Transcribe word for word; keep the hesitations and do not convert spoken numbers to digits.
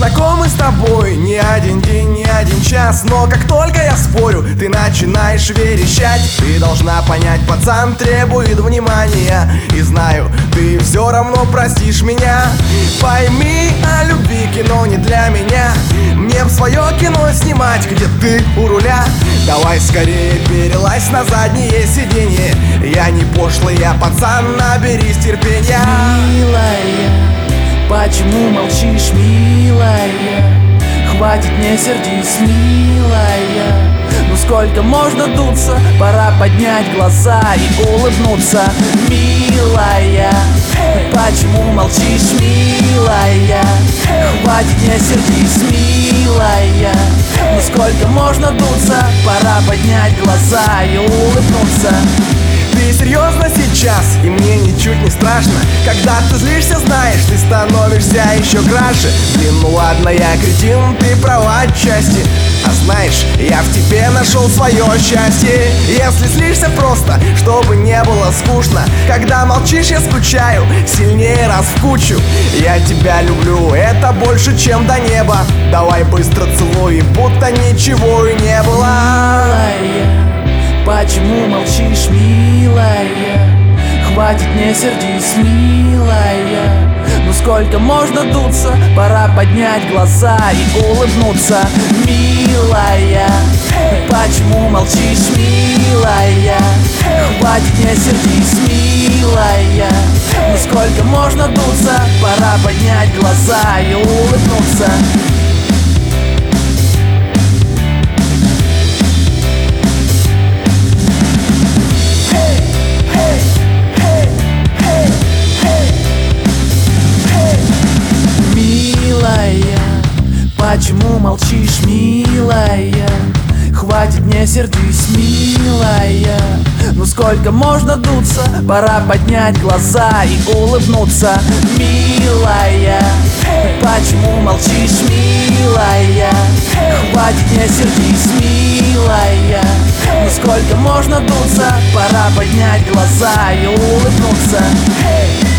знакомы с тобой не один день, не один час, но как только я спорю, ты начинаешь верещать. Ты должна понять, пацан требует внимания, и знаю, ты все равно простишь меня. Пойми, о любви кино не для меня. Мне б свое кино снимать, где ты у руля. Давай скорее перелазь на заднее сиденье. Я не пошлый, я пацан, наберись терпения. Милая, почему молчишь, милая? Хватит, не сердись, милая. Ну сколько можно дуться? Пора поднять глаза и улыбнуться. Милая, почему молчишь, милая? Хватит, не сердись, милая. Ну сколько можно дуться? Пора поднять глаза и улыбнуться. Ты серьезно сейчас, и мне ничуть не страшно. Когда ты злишься, знаешь, ты становишься еще краше. Блин, ну ладно, я кретин, ты права отчасти. А знаешь, я в тебе нашел свое счастье. Если злишься просто, чтобы не было скучно. Когда молчишь, я скучаю, сильнее раз в кучу. Я тебя люблю, это больше, чем до неба. Давай быстро целуй, будто ничего и не было. Милая, почему молчишь, милая? Хватит, не сердись, милая. Ну сколько можно дуться? Пора поднять глаза и улыбнуться. Милая, почему молчишь, милая? Хватит, не сердись, милая. Ну сколько можно дуться? Пора поднять глаза и улыбнуться. Почему молчишь, милая? Хватит, не сердись, милая. Ну сколько можно дуться? Пора поднять глаза и улыбнуться. Милая, почему молчишь, милая? Хватит, не сердись, милая. Ну сколько можно дуться? Пора поднять глаза и улыбнуться.